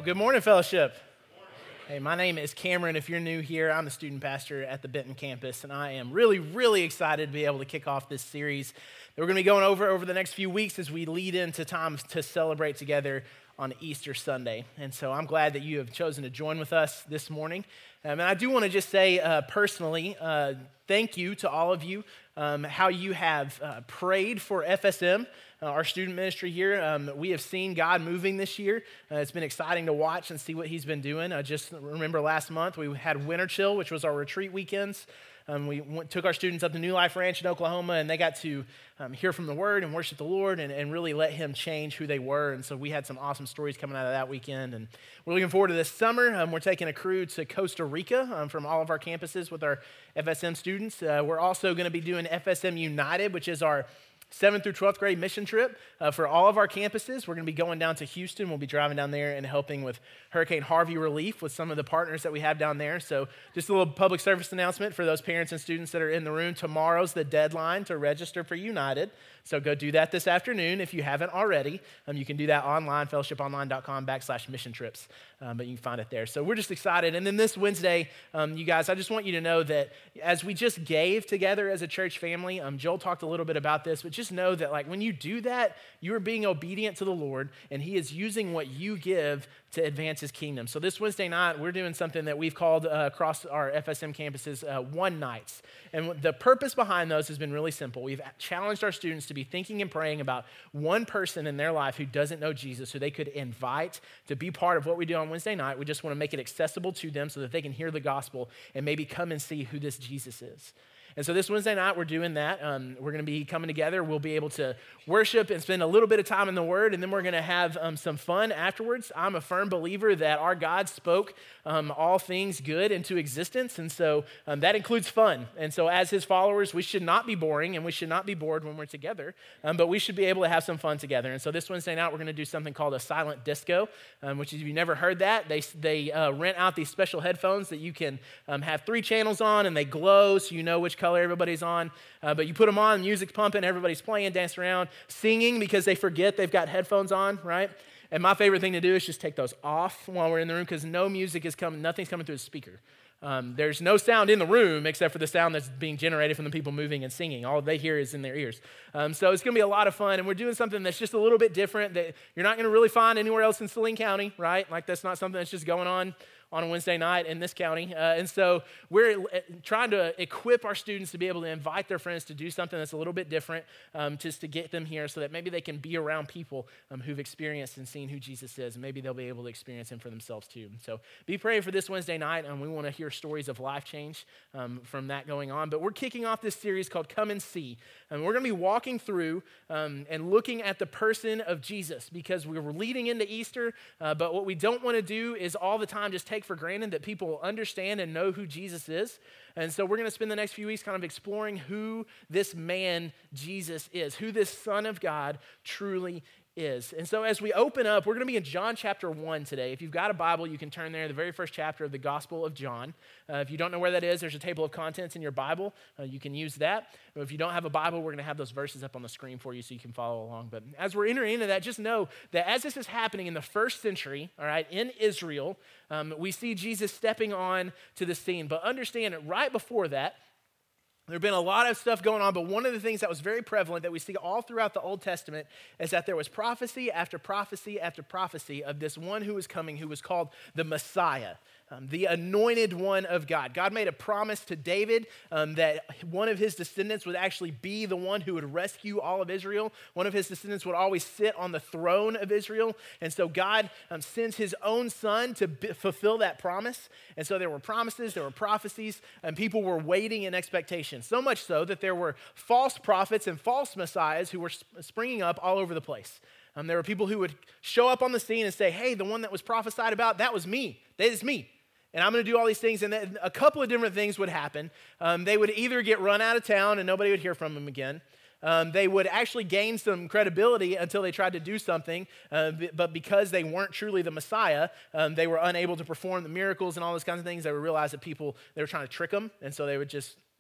Good morning, fellowship. Hey, my name is Cameron. If you're new here, I'm the student pastor at the Benton campus, and I am really excited to be able to kick off this series that we're going to be going over the next few weeks as we lead into time to celebrate together on Easter Sunday. And so I'm glad that you have chosen to join with us this morning. And I do want to just say personally, thank you to all of you, how you have prayed for FSM. Our student ministry here, we have seen God moving this year. It's been exciting to watch and see what he's been doing. I just remember last month we had Winter Chill, which was our retreat weekends. We took our students up to New Life Ranch in Oklahoma, and they got to hear from the Word and worship the Lord and really let him change who they were. And so we had some awesome stories coming out of that weekend. And we're looking forward to this summer. We're taking a crew to Costa Rica from all of our campuses with our FSM students. We're also going to be doing FSM United, which is our 7th through 12th grade mission trip for all of our campuses. We're going to be going down to Houston. We'll be driving down there and helping with Hurricane Harvey relief with some of the partners that we have down there. So just a little public service announcement for those parents and students that are in the room. Tomorrow's the deadline to register for United. So go do that this afternoon if you haven't already. You can do that online, fellowshiponline.com/mission trips. But you can find it there. So we're just excited. And then this Wednesday, you guys, I just want you to know that as we just gave together as a church family, Joel talked a little bit about this, but just know that like when you do that, you are being obedient to the Lord, and he is using what you give to advance his kingdom. So this Wednesday night, we're doing something that we've called across our FSM campuses one nights. And the purpose behind those has been really simple. We've challenged our students to be thinking and praying about one person in their life who doesn't know Jesus, who they could invite to be part of what we do on Wednesday night. We just want to make it accessible to them so that they can hear the gospel and maybe come and see who this Jesus is. And so this Wednesday night, we're doing that. We're going to be coming together. We'll be able to worship and spend a little bit of time in the Word, and then we're going to have some fun afterwards. I'm a firm believer that our God spoke all things good into existence, and so that includes fun. And so as his followers, we should not be boring, and we should not be bored when we're together, but we should be able to have some fun together. And so this Wednesday night, we're going to do something called a silent disco, which if you've never heard that, they rent out these special headphones that you can have 3 channels on, and they glow so you know which color everybody's on, but you put them on, music's pumping, everybody's playing, dancing around, singing because they forget they've got headphones on, right? And my favorite thing to do is just take those off while we're in the room because no music is coming, nothing's coming through the speaker. There's no sound in the room except for the sound that's being generated from the people moving and singing. All they hear is in their ears. So it's going to be a lot of fun, and we're doing something that's just a little bit different that you're not going to really find anywhere else in Saline County, right? Like that's not something that's just going on a Wednesday night in this county. And so we're trying to equip our students to be able to invite their friends to do something that's a little bit different, just to get them here so that maybe they can be around people who've experienced and seen who Jesus is, and maybe they'll be able to experience him for themselves too. So be praying for this Wednesday night, and we want to hear stories of life change from that going on. But we're kicking off this series called Come and See. And we're going to be walking through and looking at the person of Jesus because we're leading into Easter, but what we don't want to do is all the time just take for granted that people understand and know who Jesus is. And so we're going to spend the next few weeks kind of exploring who this man Jesus is, who this Son of God truly is. And so as we open up, we're going to be in John chapter 1 today. If you've got a Bible, you can turn there, the very first chapter of the Gospel of John. If you don't know where that is, there's a table of contents in your Bible. You can use that. But if you don't have a Bible, we're going to have those verses up on the screen for you so you can follow along. But as we're entering into that, just know that as this is happening in the first century, all right, in Israel, we see Jesus stepping on to the scene. But understand that right before that, there have been a lot of stuff going on, but one of the things that was very prevalent that we see all throughout the Old Testament is that there was prophecy after prophecy after prophecy of this one who was coming who was called the Messiah. The anointed one of God. God made a promise to David that one of his descendants would actually be the one who would rescue all of Israel. One of his descendants would always sit on the throne of Israel. And so God sends his own son to fulfill that promise. And so there were promises, there were prophecies, and people were waiting in expectation. So much so that there were false prophets and false messiahs who were springing up all over the place. There were people who would show up on the scene and say, hey, the one that was prophesied about, that was me. That is me. And I'm going to do all these things. And then a couple of different things would happen. They would either get run out of town and nobody would hear from them again. They would actually gain some credibility until they tried to do something. But because they weren't truly the Messiah, they were unable to perform the miracles and all those kinds of things. They would realize that they were trying to trick them. And so they would just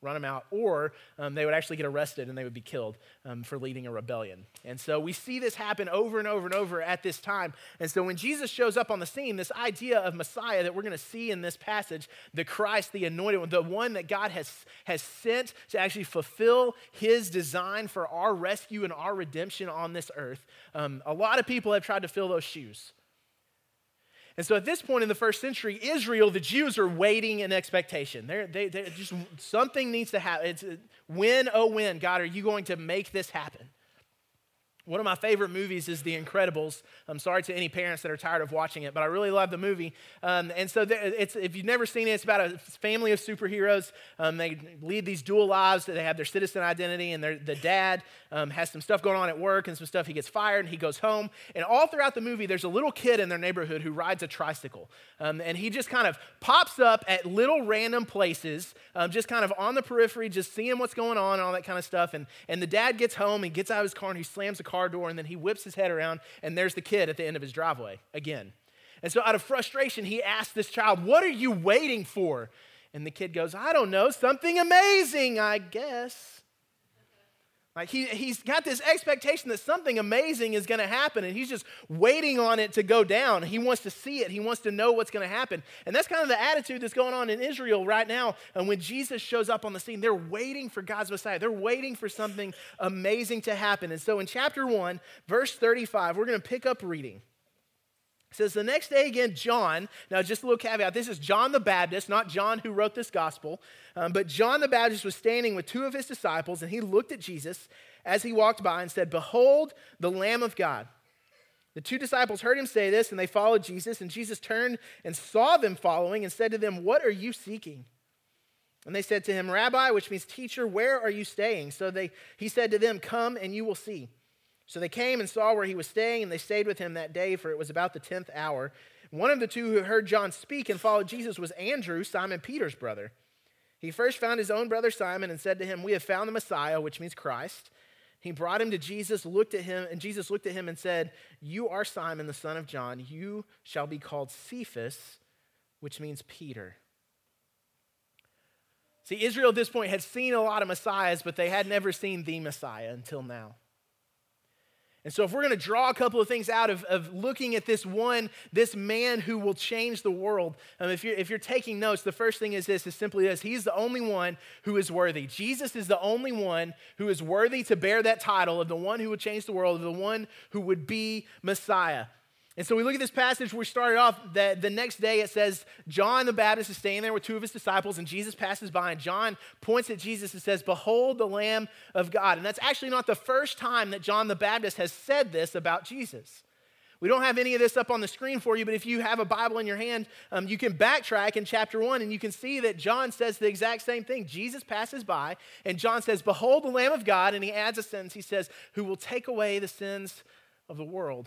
run them out, or they would actually get arrested and they would be killed for leading a rebellion. And so we see this happen over and over and over at this time. And so when Jesus shows up on the scene, this idea of Messiah that we're going to see in this passage, the Christ, the anointed one, the one that God has sent to actually fulfill his design for our rescue and our redemption on this earth, a lot of people have tried to fill those shoes. And so at this point in the first century, Israel, the Jews are waiting in expectation. They just, something needs to happen. It's when, oh when, God, are you going to make this happen? One of my favorite movies is The Incredibles. I'm sorry to any parents that are tired of watching it, but I really love the movie. And so if you've never seen it, it's about a family of superheroes. They lead these dual lives. They have their citizen identity, and the dad has some stuff going on at work and some stuff. He gets fired, and he goes home. And all throughout the movie, there's a little kid in their neighborhood who rides a tricycle. And he just kind of pops up at little random places, just kind of on the periphery, just seeing what's going on and all that kind of stuff. And the dad gets home, he gets out of his car, and he slams the car door, and then he whips his head around, and there's the kid at the end of his driveway again. And so out of frustration, he asks this child, "What are you waiting for?" And the kid goes, "I don't know, something amazing, I guess." Like he's got this expectation that something amazing is going to happen, and he's just waiting on it to go down. He wants to see it. He wants to know what's going to happen. And that's kind of the attitude that's going on in Israel right now. And when Jesus shows up on the scene, they're waiting for God's Messiah. They're waiting for something amazing to happen. And so in chapter 1, verse 35, we're going to pick up reading. It says, the next day again, John, now just a little caveat, this is John the Baptist, not John who wrote this gospel, but John the Baptist was standing with two of his disciples, and he looked at Jesus as he walked by and said, "Behold, the Lamb of God." The two disciples heard him say this, and they followed Jesus, and Jesus turned and saw them following and said to them, "What are you seeking?" And they said to him, "Rabbi," which means teacher, "where are you staying?" So he said to them, "Come and you will see." So they came and saw where he was staying, and they stayed with him that day, for it was about the 10th hour. One of the two who heard John speak and followed Jesus was Andrew, Simon Peter's brother. He first found his own brother Simon and said to him, "We have found the Messiah," which means Christ. He brought him to Jesus, looked at him, and Jesus looked at him and said, "You are Simon, the son of John. You shall be called Cephas," which means Peter. See, Israel at this point had seen a lot of Messiahs, but they had never seen the Messiah until now. And so if we're going to draw a couple of things out of looking at this man who will change the world, if you're taking notes, the first thing is simply this: he's the only one who is worthy. Jesus is the only one who is worthy to bear that title of the one who would change the world, of the one who would be Messiah. And so we look at this passage, we started off that the next day it says John the Baptist is staying there with two of his disciples, and Jesus passes by, and John points at Jesus and says, "Behold the Lamb of God." And that's actually not the first time that John the Baptist has said this about Jesus. We don't have any of this up on the screen for you, but if you have a Bible in your hand, you can backtrack in chapter 1, and you can see that John says the exact same thing. Jesus passes by, and John says, "Behold the Lamb of God," and he adds a sentence. He says, "who will take away the sins of the world."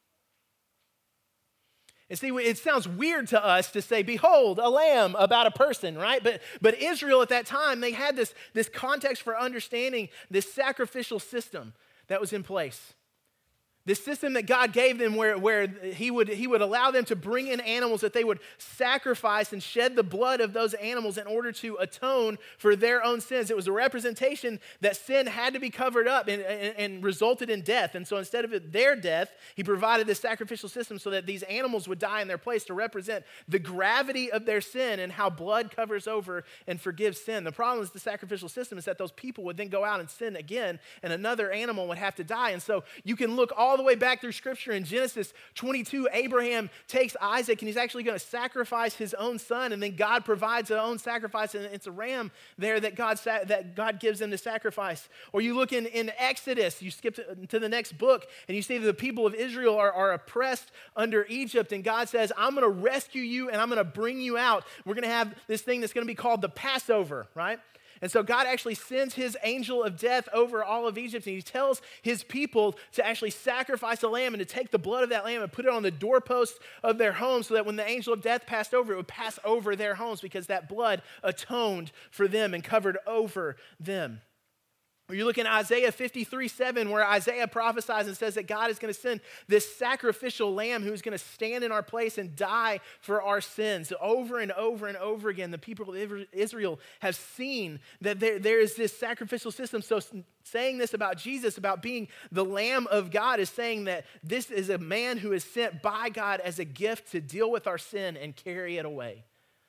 And see, it sounds weird to us to say, "Behold, a lamb," about a person, right? But Israel at that time, they had this context for understanding this sacrificial system that was in place. This system that God gave them where he would allow them to bring in animals that they would sacrifice and shed the blood of those animals in order to atone for their own sins. It was a representation that sin had to be covered up and resulted in death. And so instead of their death, he provided this sacrificial system so that these animals would die in their place to represent the gravity of their sin and how blood covers over and forgives sin. The problem is the sacrificial system is that those people would then go out and sin again, and another animal would have to die. And so you can look all the way back through Scripture. In Genesis 22, Abraham takes Isaac, and he's actually going to sacrifice his own son, and then God provides their own sacrifice, and it's a ram there that God gives them to sacrifice. Or you look in Exodus, you skip to the next book, and you see that the people of Israel are oppressed under Egypt, and God says, "I'm going to rescue you, and I'm going to bring you out." We're going to have this thing that's going to be called the Passover, right? And so God actually sends his angel of death over all of Egypt, and he tells his people to actually sacrifice a lamb and to take the blood of that lamb and put it on the doorposts of their homes so that when the angel of death passed over, it would pass over their homes because that blood atoned for them and covered over them. Or you look in Isaiah 53:7, where Isaiah prophesies and says that God is going to send this sacrificial lamb who's going to stand in our place and die for our sins. Over and over and over again, the people of Israel have seen that there is this sacrificial system. So saying this about Jesus, about being the Lamb of God, is saying that this is a man who is sent by God as a gift to deal with our sin and carry it away.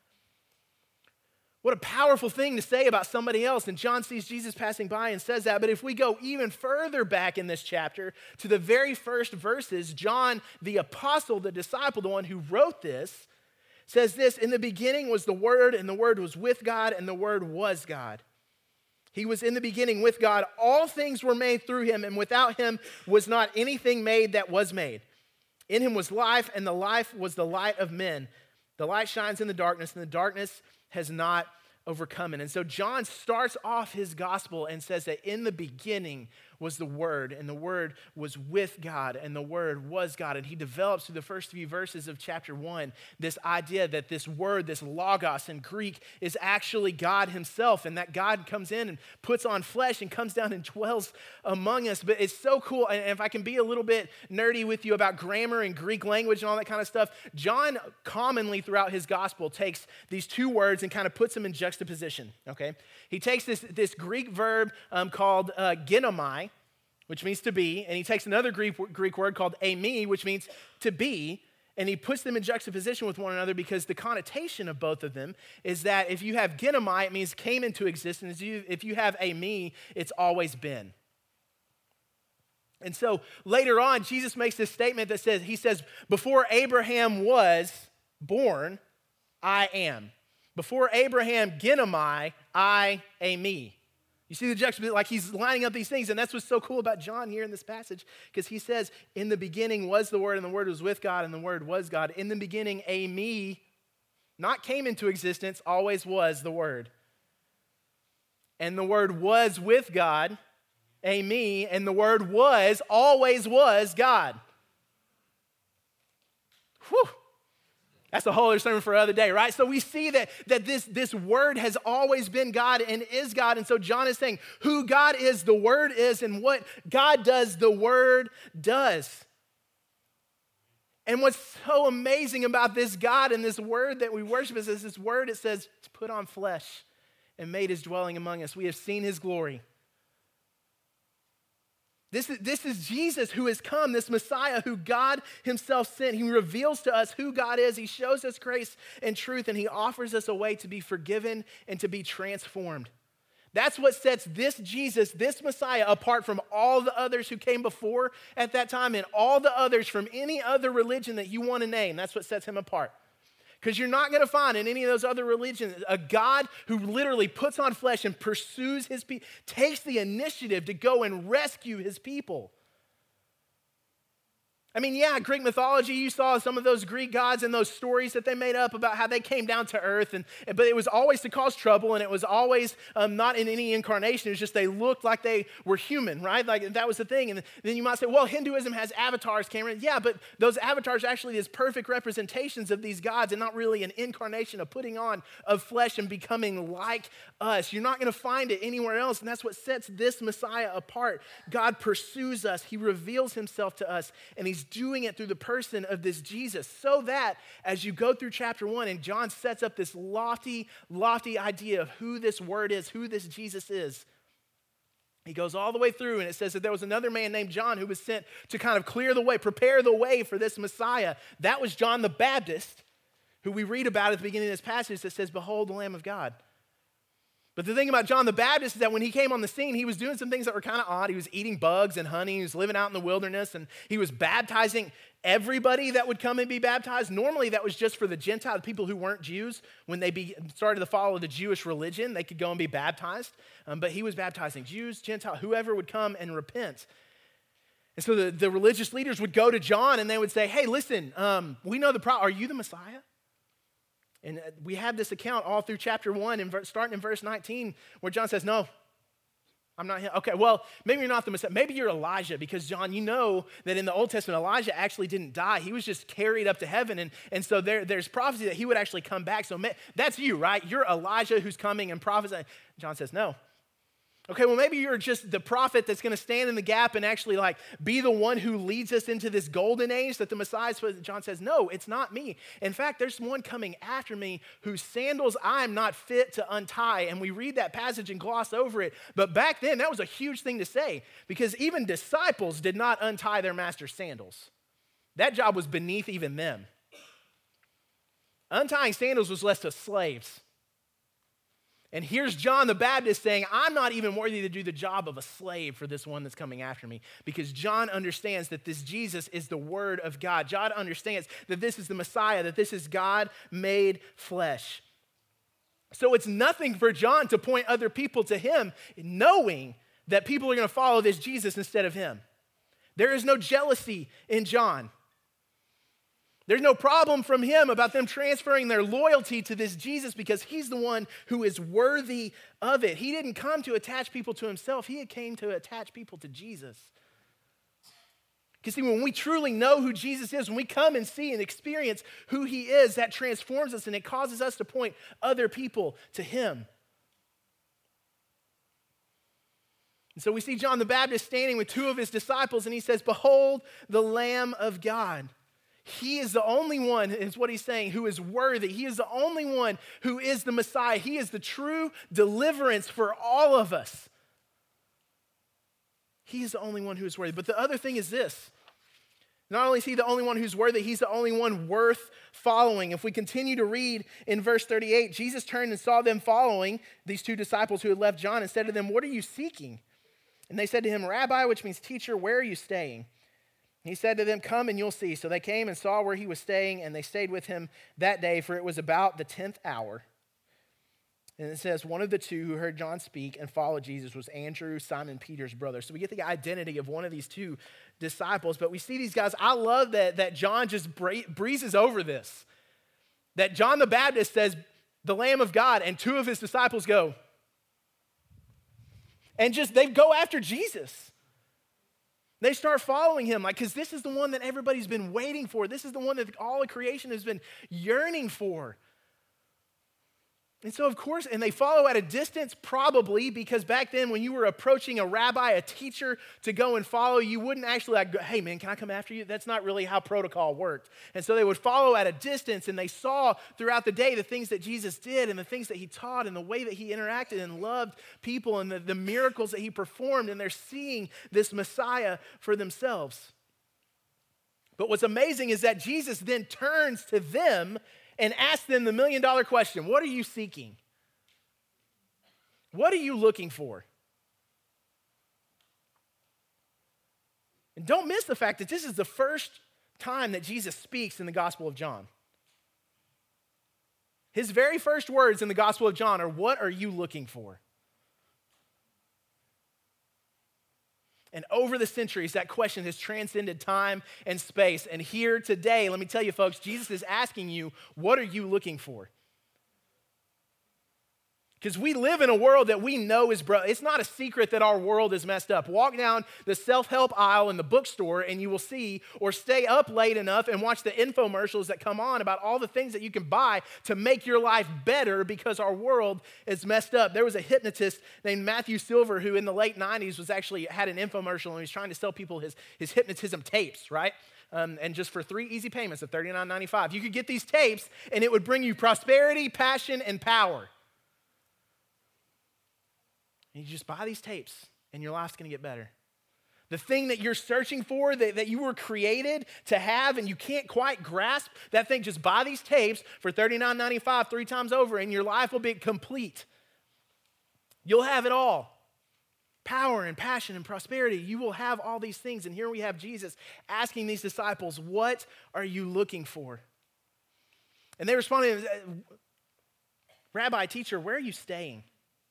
What a powerful thing to say about somebody else. And John sees Jesus passing by and says that. But if we go even further back in this chapter to the very first verses, John, the apostle, the disciple, the one who wrote this, says this: in the beginning was the Word, and the Word was with God, and the Word was God. He was in the beginning with God. All things were made through him, and without him was not anything made that was made. In him was life, and the life was the light of men. The light shines in the darkness, and the darkness has not overcome it. And so John starts off his gospel and says that in the beginning was the Word, and the Word was with God, and the Word was God. And he develops through the first few verses of chapter 1 this idea that this word, this logos in Greek, is actually God himself, and that God comes in and puts on flesh and comes down and dwells among us. But it's so cool, and if I can be a little bit nerdy with you about grammar and Greek language and all that kind of stuff, John commonly throughout his gospel takes these two words and kind of puts them in juxtaposition, okay? He takes this Greek verb called ginomai, which means to be, and he takes another Greek word called eimi, which means to be, and he puts them in juxtaposition with one another because the connotation of both of them is that if you have ginomai, it means came into existence. If you have eimi, it's always been. And so later on, Jesus makes this statement that says, he says, before Abraham was born, I am. Before Abraham ginomai, I eimi. You see the juxtaposition, like he's lining up these things, and that's what's so cool about John here in this passage, because he says, in the beginning was the Word, and the Word was with God, and the Word was God. In the beginning, eimi, not came into existence, always was the Word. And the Word was with God, eimi, and the Word was, always was God. Whew. That's a whole other sermon for another day, right? So we see that this word has always been God and is God. And so John is saying who God is, the word is, and what God does, the word does. And what's so amazing about this God and this word that we worship is this word, it says, to put on flesh and made his dwelling among us. We have seen his glory. This is Jesus who has come, this Messiah who God himself sent. He reveals to us who God is. He shows us grace and truth, and he offers us a way to be forgiven and to be transformed. That's what sets this Jesus, this Messiah, apart from all the others who came before at that time and all the others from any other religion that you want to name. That's what sets him apart. Because you're not going to find in any of those other religions a God who literally puts on flesh and pursues his people, takes the initiative to go and rescue his people. I mean, yeah, Greek mythology, you saw some of those Greek gods and those stories that they made up about how they came down to earth, but it was always to cause trouble, and it was always not in any incarnation. It was just they looked like they were human, right? Like that was the thing. And then you might say, well, Hinduism has avatars, Cameron. Yeah, but those avatars are actually these perfect representations of these gods and not really an incarnation of putting on of flesh and becoming like us. You're not going to find it anywhere else, and that's what sets this Messiah apart. God pursues us. He reveals himself to us, and he's doing it through the person of this Jesus, so that as you go through chapter 1 and John sets up this lofty idea of who this word is, who this Jesus is, he goes all the way through, and it says that there was another man named John who was sent to kind of clear the way, prepare the way for this Messiah. That was John the Baptist, who we read about at the beginning of this passage that says, behold the Lamb of God. But the thing about John the Baptist is that when he came on the scene, he was doing some things that were kind of odd. He was eating bugs and honey. He was living out in the wilderness, and he was baptizing everybody that would come and be baptized. Normally, that was just for the Gentiles, people who weren't Jews. When they started to follow the Jewish religion, they could go and be baptized. But he was baptizing Jews, Gentiles, whoever would come and repent. And so the religious leaders would go to John, and they would say, hey, listen, we know the problem. Are you the Messiah? And we have this account all through chapter 1, and starting in verse 19, where John says, no, I'm not him. Okay, well, maybe you're not the Messiah. Maybe you're Elijah, because, John, you know that in the Old Testament, Elijah actually didn't die. He was just carried up to heaven, and so there's prophecy that he would actually come back. So that's you, right? You're Elijah who's coming and prophesying. John says, no. Okay, well, maybe you're just the prophet that's going to stand in the gap and actually like be the one who leads us into this golden age that the Messiah, John says, no, it's not me. In fact, there's one coming after me whose sandals I'm not fit to untie. And we read that passage and gloss over it. But back then, that was a huge thing to say because even disciples did not untie their master's sandals. That job was beneath even them. Untying sandals was left to slaves. And here's John the Baptist saying, I'm not even worthy to do the job of a slave for this one that's coming after me. Because John understands that this Jesus is the Word of God. John understands that this is the Messiah, that this is God made flesh. So it's nothing for John to point other people to him, knowing that people are going to follow this Jesus instead of him. There is no jealousy in John. There's no problem from him about them transferring their loyalty to this Jesus because he's the one who is worthy of it. He didn't come to attach people to himself. He came to attach people to Jesus. Because see, when we truly know who Jesus is, when we come and see and experience who he is, that transforms us and it causes us to point other people to him. And so we see John the Baptist standing with two of his disciples and he says, "Behold the Lamb of God." He is the only one, is what he's saying, who is worthy. He is the only one who is the Messiah. He is the true deliverance for all of us. He is the only one who is worthy. But the other thing is this. Not only is he the only one who's worthy, he's the only one worth following. If we continue to read in verse 38, Jesus turned and saw them following, these two disciples who had left John, and said to them, "What are you seeking?" And they said to him, "Rabbi," which means teacher, "where are you staying?" He said to them, "Come and you'll see." So they came and saw where he was staying, and they stayed with him that day, for it was about the 10th hour. And it says, one of the two who heard John speak and followed Jesus was Andrew, Simon Peter's brother. So we get the identity of one of these two disciples, but we see these guys. I love that John just breezes over this. That John the Baptist says, "the Lamb of God," and two of his disciples go. And they go after Jesus. They start following him, because this is the one that everybody's been waiting for. This is the one that all of creation has been yearning for. And so, of course, and they follow at a distance probably because back then when you were approaching a rabbi, a teacher to go and follow, you wouldn't actually go, "Hey man, can I come after you?" That's not really how protocol worked. And so they would follow at a distance and they saw throughout the day the things that Jesus did and the things that he taught and the way that he interacted and loved people and the miracles that he performed, and they're seeing this Messiah for themselves. But what's amazing is that Jesus then turns to them and ask them the million-dollar question: what are you seeking? What are you looking for? And don't miss the fact that this is the first time that Jesus speaks in the Gospel of John. His very first words in the Gospel of John are, "What are you looking for?" And over the centuries, that question has transcended time and space. And here today, let me tell you folks, Jesus is asking you, what are you looking for? Because we live in a world that we know is broken. It's not a secret that our world is messed up. Walk down the self-help aisle in the bookstore and you will see, or stay up late enough and watch the infomercials that come on about all the things that you can buy to make your life better because our world is messed up. There was a hypnotist named Matthew Silver who in the late 90s had an infomercial and he was trying to sell people his hypnotism tapes, right? And just for 3 easy payments of $39.95, you could get these tapes and it would bring you prosperity, passion, and power. And you just buy these tapes and your life's going to get better. The thing that you're searching for, that you were created to have and you can't quite grasp, that thing, just buy these tapes for $39.95 3 times over and your life will be complete. You'll have it all. Power and passion and prosperity. You will have all these things. And here we have Jesus asking these disciples, "What are you looking for?" And they responded, "Rabbi, teacher, where are you staying?"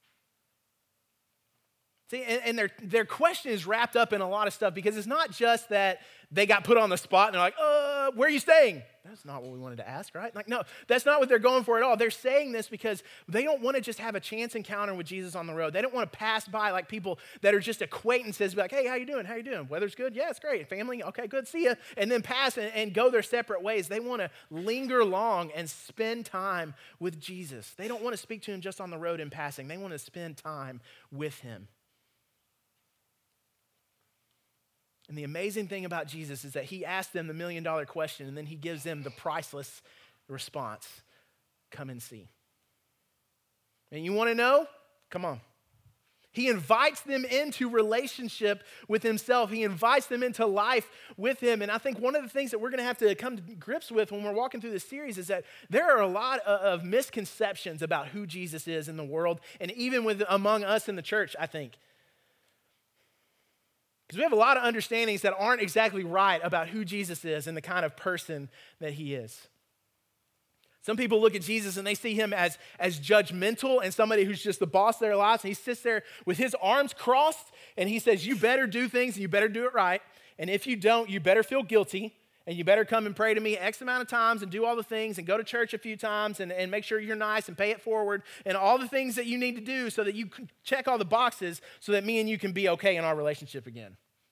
See, and their question is wrapped up in a lot of stuff because it's not just that they got put on the spot and they're like, "Where are you staying?" That's not what we wanted to ask, right? No, that's not what they're going for at all. They're saying this because they don't want to just have a chance encounter with Jesus on the road. They don't want to pass by like people that are just acquaintances, be like, "Hey, how you doing? How you doing? Weather's good? Yeah, it's great. Family? Okay, good. See ya." And then pass and go their separate ways. They want to linger long and spend time with Jesus. They don't want to speak to him just on the road in passing. They want to spend time with him. And the amazing thing about Jesus is that he asked them the million-dollar question, and then he gives them the priceless response. Come and see. And you want to know? Come on. He invites them into relationship with himself. He invites them into life with him. And I think one of the things that we're going to have to come to grips with when we're walking through this series is that there are a lot of misconceptions about who Jesus is in the world, and even among us in the church, I think. Because we have a lot of understandings that aren't exactly right about who Jesus is and the kind of person that he is. Some people look at Jesus and they see him as judgmental and somebody who's just the boss of their lives. And he sits there with his arms crossed and he says, you better do things and you better do it right. And if you don't, you better feel guilty and you better come and pray to me X amount of times and do all the things and go to church a few times and make sure you're nice and pay it forward and all the things that you need to do so that you can check all the boxes so that me and you can be okay in our relationship again.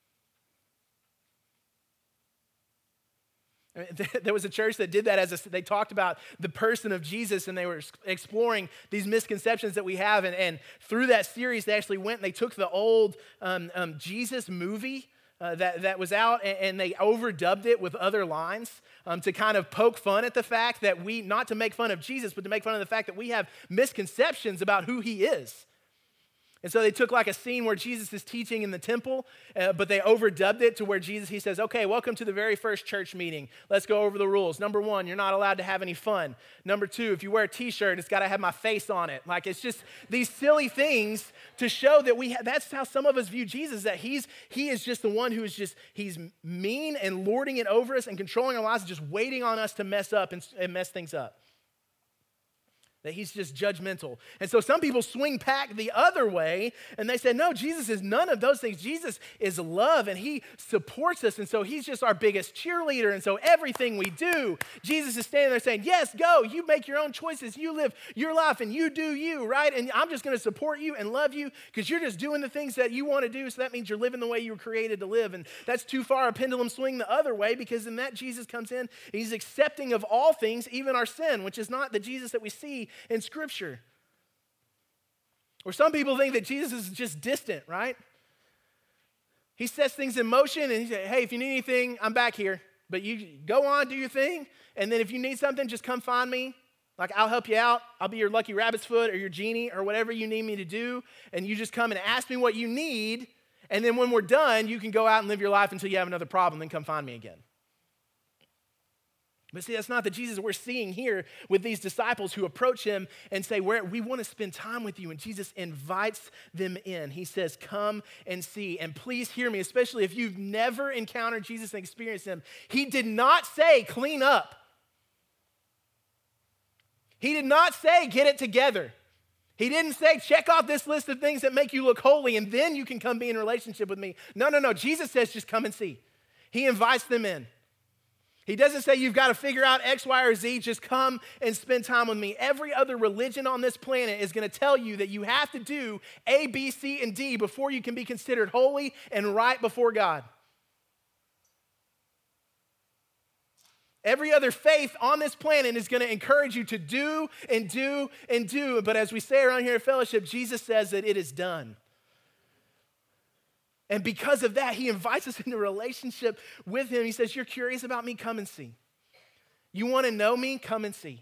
There was a church that did that they talked about the person of Jesus and they were exploring these misconceptions that we have. And through that series, they actually went and they took the old Jesus movie that was out and they overdubbed it with other lines to kind of poke fun at the fact that not to make fun of Jesus, but to make fun of the fact that we have misconceptions about who he is. And so they took like a scene where Jesus is teaching in the temple, but they overdubbed it to where he says, okay, welcome to the very first church meeting. Let's go over the rules. Number 1, you're not allowed to have any fun. Number 2, if you wear a t-shirt, it's got to have my face on it. Like it's just these silly things to show that that's how some of us view Jesus, that he is just the one who is he's mean and lording it over us and controlling our lives and just waiting on us to mess up and mess things up. That he's just judgmental. And so some people swing back the other way and they say, no, Jesus is none of those things. Jesus is love and he supports us. And so he's just our biggest cheerleader. And so everything we do, Jesus is standing there saying, yes, go. You make your own choices. You live your life and you do you, right? And I'm just going to support you and love you because you're just doing the things that you want to do. So that means you're living the way you were created to live. And that's too far a pendulum swing the other way because in that Jesus comes in, he's accepting of all things, even our sin, which is not the Jesus that we see in Scripture. Or some people think that Jesus is just distant, right? He sets things in motion and he says, hey, if you need anything, I'm back here. But you go on, do your thing. And then if you need something, just come find me. Like I'll help you out. I'll be your lucky rabbit's foot or your genie or whatever you need me to do. And you just come and ask me what you need. And then when we're done, you can go out and live your life until you have another problem. Then come find me again. But see, that's not the Jesus we're seeing here with these disciples who approach him and say, we want to spend time with you. And Jesus invites them in. He says, come and see. And please hear me, especially if you've never encountered Jesus and experienced him. He did not say, clean up. He did not say, get it together. He didn't say, check off this list of things that make you look holy and then you can come be in relationship with me. No. Jesus says, just come and see. He invites them in. He doesn't say you've got to figure out X, Y, or Z. Just come and spend time with me. Every other religion on this planet is going to tell you that you have to do A, B, C, and D before you can be considered holy and right before God. Every other faith on this planet is going to encourage you to do and do and do. But as we say around here at Fellowship, Jesus says that it is done. And because of that, he invites us into a relationship with him. He says, you're curious about me? Come and see. You want to know me? Come and see.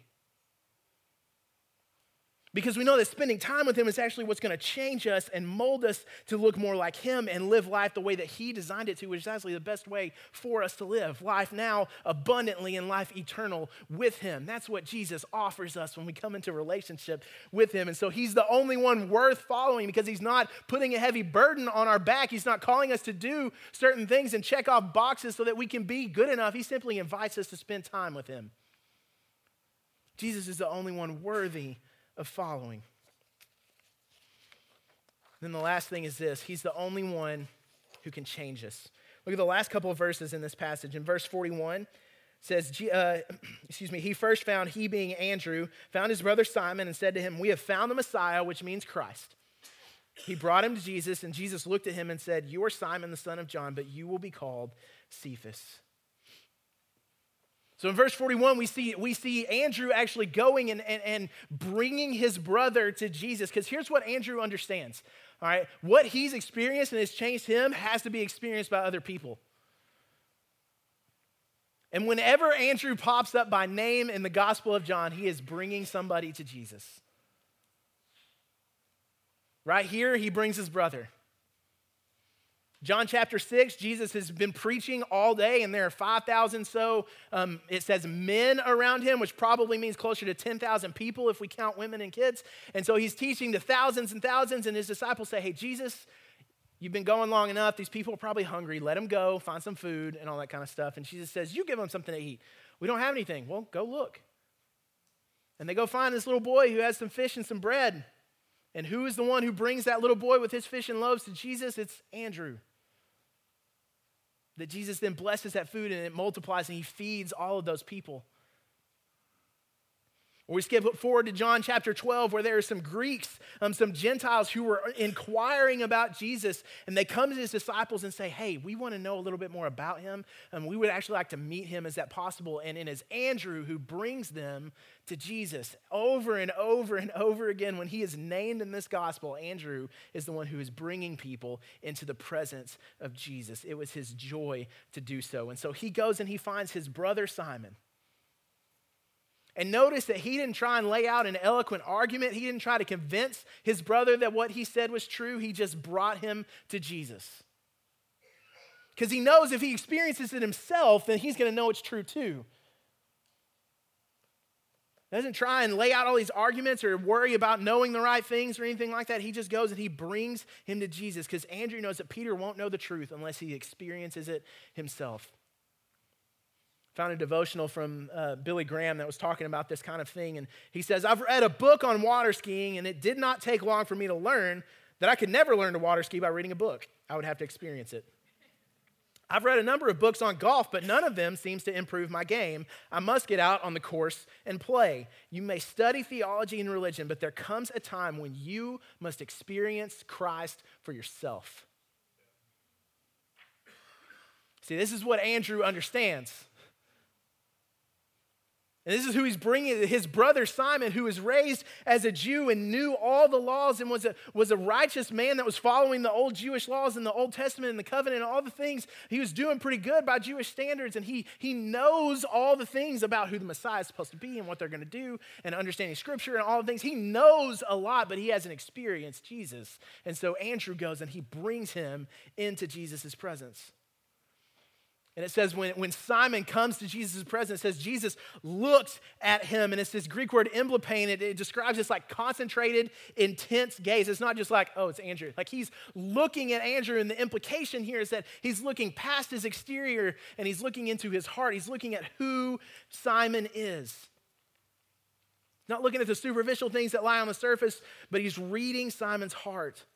Because we know that spending time with him is actually what's going to change us and mold us to look more like him and live life the way that he designed it to, which is actually the best way for us to live. Life now abundantly and life eternal with him. That's what Jesus offers us when we come into relationship with him. And so he's the only one worth following because he's not putting a heavy burden on our back. He's not calling us to do certain things and check off boxes so that we can be good enough. He simply invites us to spend time with him. Jesus is the only one worthy of following. Then the last thing is this: he's the only one who can change us. Look at the last couple of verses in this passage. In verse 41, it says, he first found, he being Andrew, found his brother Simon and said to him, we have found the Messiah, which means Christ. He brought him to Jesus, and Jesus looked at him and said, you are Simon, the son of John, but you will be called Cephas. So in verse 41, we see Andrew actually going and bringing his brother to Jesus. Because here's what Andrew understands, all right? What he's experienced and has changed him has to be experienced by other people. And whenever Andrew pops up by name in the Gospel of John, he is bringing somebody to Jesus. Right here, he brings his brother. John chapter 6, Jesus has been preaching all day, and there are 5,000 it says men around him, which probably means closer to 10,000 people if we count women and kids. And so he's teaching to thousands and thousands, and his disciples say, hey, Jesus, you've been going long enough. These people are probably hungry. Let them go, find some food and all that kind of stuff. And Jesus says, you give them something to eat. We don't have anything. Well, go look. And they go find this little boy who has some fish and some bread. And who is the one who brings that little boy with his fish and loaves to Jesus? It's Andrew. That Jesus then blesses that food and it multiplies and he feeds all of those people. Or we skip forward to John chapter 12 where there are some Greeks, some Gentiles who were inquiring about Jesus, and they come to his disciples and say, hey, we want to know a little bit more about him, and we would actually like to meet him. Is that possible? And it is Andrew who brings them to Jesus over and over and over again. When he is named in this gospel, Andrew is the one who is bringing people into the presence of Jesus. It was his joy to do so. And so he goes and he finds his brother Simon. And notice that he didn't try and lay out an eloquent argument. He didn't try to convince his brother that what he said was true. He just brought him to Jesus. Because he knows if he experiences it himself, then he's going to know it's true too. He doesn't try and lay out all these arguments or worry about knowing the right things or anything like that. He just goes and he brings him to Jesus because Andrew knows that Peter won't know the truth unless he experiences it himself. Found a devotional from Billy Graham that was talking about this kind of thing. And he says, I've read a book on water skiing, and it did not take long for me to learn that I could never learn to water ski by reading a book. I would have to experience it. I've read a number of books on golf, but none of them seems to improve my game. I must get out on the course and play. You may study theology and religion, but there comes a time when you must experience Christ for yourself. See, this is what Andrew understands. And this is who he's bringing, his brother Simon, who was raised as a Jew and knew all the laws and was a righteous man that was following the old Jewish laws and the Old Testament and the covenant and all the things. He was doing pretty good by Jewish standards, and he knows all the things about who the Messiah is supposed to be and what they're going to do and understanding Scripture and all the things. He knows a lot, but he hasn't experienced Jesus. And so Andrew goes and he brings him into Jesus' presence. And it says when Simon comes to Jesus' presence, it says Jesus looked at him. And it's this Greek word emblepain. It describes this like concentrated, intense gaze. It's not just like, oh, it's Andrew. Like he's looking at Andrew. And the implication here is that he's looking past his exterior and he's looking into his heart. He's looking at who Simon is. Not looking at the superficial things that lie on the surface, but he's reading Simon's heart.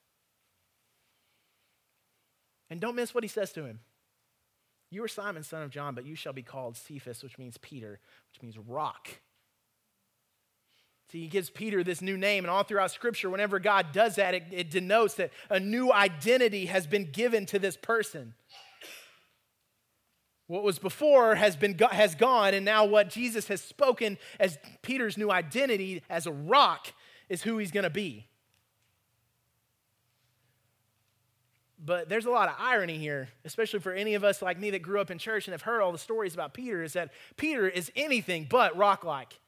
And don't miss what he says to him. You are Simon, son of John, but you shall be called Cephas, which means Peter, which means rock. See, he gives Peter this new name, and all throughout Scripture, whenever God does that, it denotes that a new identity has been given to this person. What was before has gone, and now what Jesus has spoken as Peter's new identity as a rock is who he's going to be. But there's a lot of irony here, especially for any of us like me that grew up in church and have heard all the stories about Peter, is that Peter is anything but rock-like.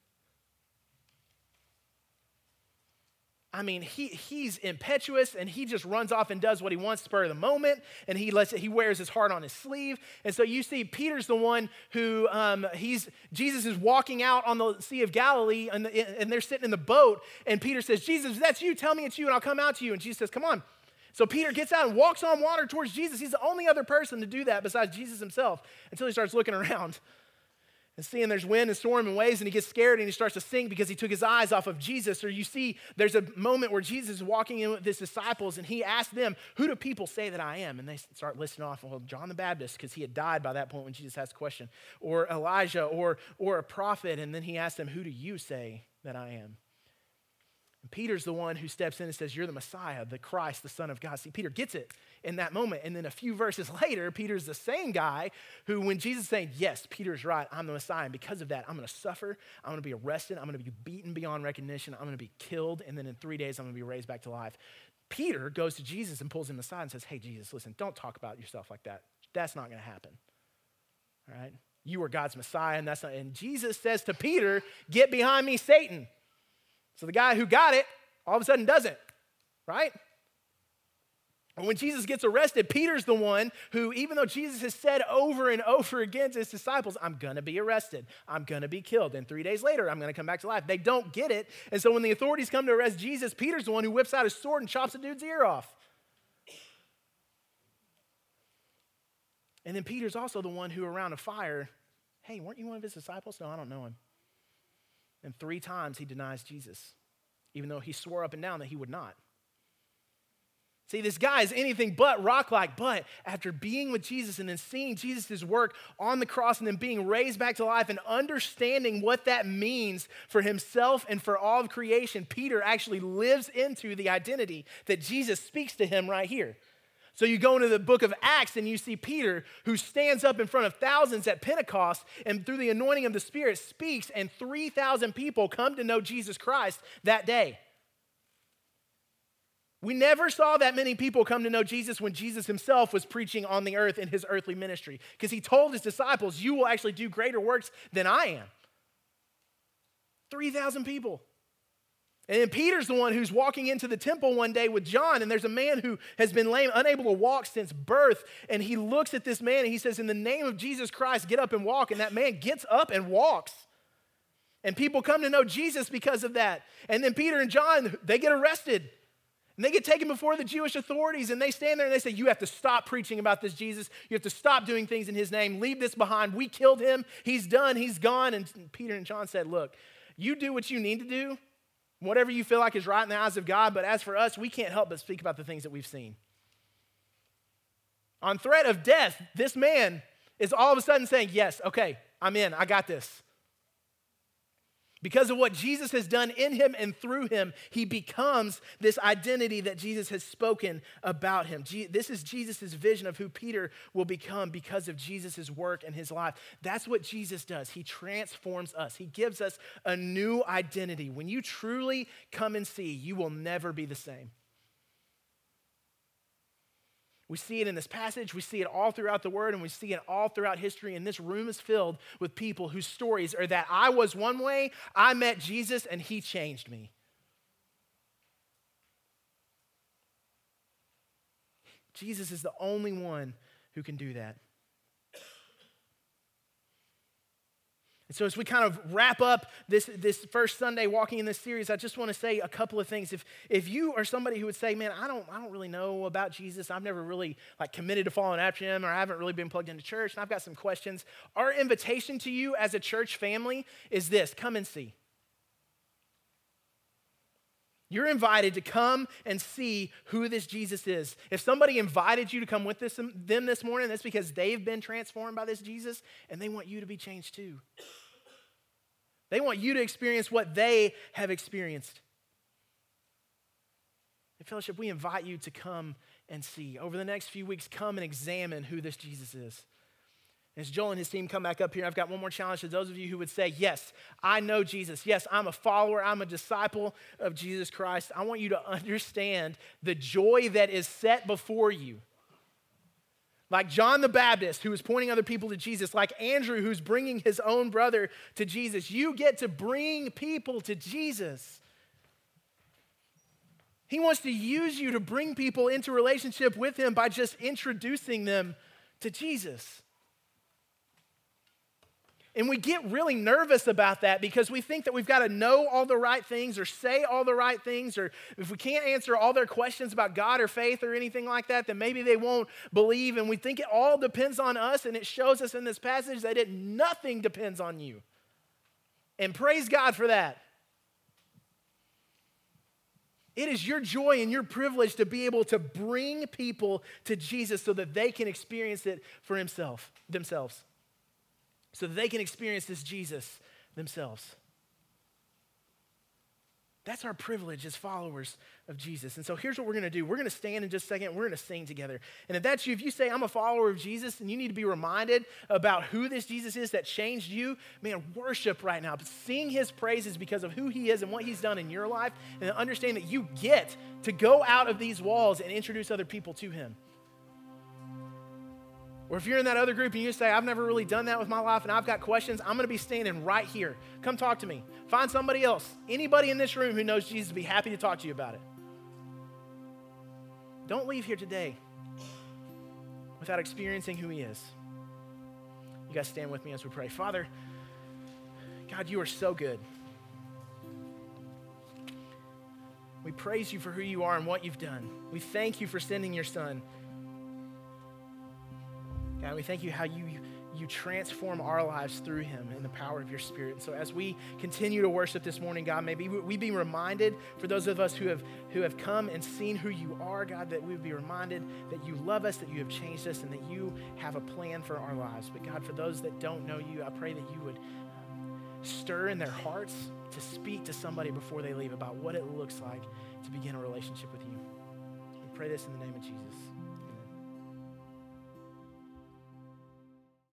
I mean, he's impetuous and he just runs off and does what he wants spur of the moment, and he wears his heart on his sleeve. And so you see Peter's the one who Jesus is walking out on the Sea of Galilee and they're sitting in the boat, and Peter says, Jesus, if that's you, tell me it's you and I'll come out to you. And Jesus says, come on. So Peter gets out and walks on water towards Jesus. He's the only other person to do that besides Jesus himself until he starts looking around and seeing there's wind and storm and waves, and he gets scared and he starts to sink because he took his eyes off of Jesus. Or you see there's a moment where Jesus is walking in with his disciples and he asks them, who do people say that I am? And they start listing off, well, John the Baptist, because he had died by that point when Jesus asked the question, or Elijah, or a prophet. And then he asked them, who do you say that I am? And Peter's the one who steps in and says, you're the Messiah, the Christ, the Son of God. See, Peter gets it in that moment. And then a few verses later, Peter's the same guy who, when Jesus is saying, yes, Peter's right, I'm the Messiah. And because of that, I'm going to suffer. I'm going to be arrested. I'm going to be beaten beyond recognition. I'm going to be killed. And then in 3 days, I'm going to be raised back to life. Peter goes to Jesus and pulls him aside and says, hey, Jesus, listen, don't talk about yourself like that. That's not going to happen. All right? You are God's Messiah, and that's not. And Jesus says to Peter, get behind me, Satan. So the guy who got it all of a sudden doesn't, right? And when Jesus gets arrested, Peter's the one who, even though Jesus has said over and over again to his disciples, I'm going to be arrested. I'm going to be killed. And 3 days later, I'm going to come back to life. They don't get it. And so when the authorities come to arrest Jesus, Peter's the one who whips out his sword and chops a dude's ear off. And then Peter's also the one who, around a fire, hey, weren't you one of his disciples? No, I don't know him. And 3 times he denies Jesus, even though he swore up and down that he would not. See, this guy is anything but rock-like, but after being with Jesus and then seeing Jesus' work on the cross and then being raised back to life and understanding what that means for himself and for all of creation, Peter actually lives into the identity that Jesus speaks to him right here. So you go into the book of Acts and you see Peter, who stands up in front of thousands at Pentecost and through the anointing of the Spirit speaks, and 3,000 people come to know Jesus Christ that day. We never saw that many people come to know Jesus when Jesus himself was preaching on the earth in his earthly ministry, because he told his disciples, you will actually do greater works than I am. 3,000 people. And then Peter's the one who's walking into the temple one day with John, and there's a man who has been lame, unable to walk since birth, and he looks at this man and he says, in the name of Jesus Christ, get up and walk, and that man gets up and walks. And people come to know Jesus because of that. And then Peter and John, they get arrested, and they get taken before the Jewish authorities, and they stand there and they say, you have to stop preaching about this Jesus. You have to stop doing things in his name. Leave this behind. We killed him. He's done. He's gone. And Peter and John said, look, you do what you need to do, whatever you feel like is right in the eyes of God, but as for us, we can't help but speak about the things that we've seen. On threat of death, this man is all of a sudden saying, yes, okay, I'm in, I got this. Because of what Jesus has done in him and through him, he becomes this identity that Jesus has spoken about him. This is Jesus' vision of who Peter will become because of Jesus' work and his life. That's what Jesus does. He transforms us. He gives us a new identity. When you truly come and see, you will never be the same. We see it in this passage, we see it all throughout the Word, and we see it all throughout history, and this room is filled with people whose stories are that I was one way, I met Jesus, and he changed me. Jesus is the only one who can do that. And so as we kind of wrap up this first Sunday walking in this series, I just want to say a couple of things. If you are somebody who would say, man, I don't really know about Jesus. I've never really committed to following after him, or I haven't really been plugged into church, and I've got some questions. Our invitation to you as a church family is this: come and see. You're invited to come and see who this Jesus is. If somebody invited you to come with them this morning, that's because they've been transformed by this Jesus, and they want you to be changed too. They want you to experience what they have experienced. In fellowship, we invite you to come and see. Over the next few weeks, come and examine who this Jesus is. As Joel and his team come back up here, I've got one more challenge to those of you who would say, yes, I know Jesus. Yes, I'm a follower. I'm a disciple of Jesus Christ. I want you to understand the joy that is set before you. Like John the Baptist, who is pointing other people to Jesus, like Andrew, who's bringing his own brother to Jesus. You get to bring people to Jesus. He wants to use you to bring people into relationship with him by just introducing them to Jesus. And we get really nervous about that because we think that we've got to know all the right things or say all the right things, or if we can't answer all their questions about God or faith or anything like that, then maybe they won't believe. And we think it all depends on us, and it shows us in this passage that nothing depends on you. And praise God for that. It is your joy and your privilege to be able to bring people to Jesus so that they can experience it for themselves. So that they can experience this Jesus themselves. That's our privilege as followers of Jesus. And so here's what we're going to do. We're going to stand in just a second. We're going to sing together. And if that's you, if you say, I'm a follower of Jesus, and you need to be reminded about who this Jesus is that changed you, man, worship right now. Sing his praises because of who he is and what he's done in your life. And understand that you get to go out of these walls and introduce other people to him. Or if you're in that other group and you say, I've never really done that with my life and I've got questions, I'm going to be standing right here. Come talk to me. Find somebody else. Anybody in this room who knows Jesus would be happy to talk to you about it. Don't leave here today without experiencing who he is. You guys stand with me as we pray. Father, God, you are so good. We praise you for who you are and what you've done. We thank you for sending your son. God, we thank you how you transform our lives through him in the power of your Spirit. And so as we continue to worship this morning, God, maybe we be reminded, for those of us who have come and seen who you are, God, that we would be reminded that you love us, that you have changed us, and that you have a plan for our lives. But God, for those that don't know you, I pray that you would stir in their hearts to speak to somebody before they leave about what it looks like to begin a relationship with you. We pray this in the name of Jesus.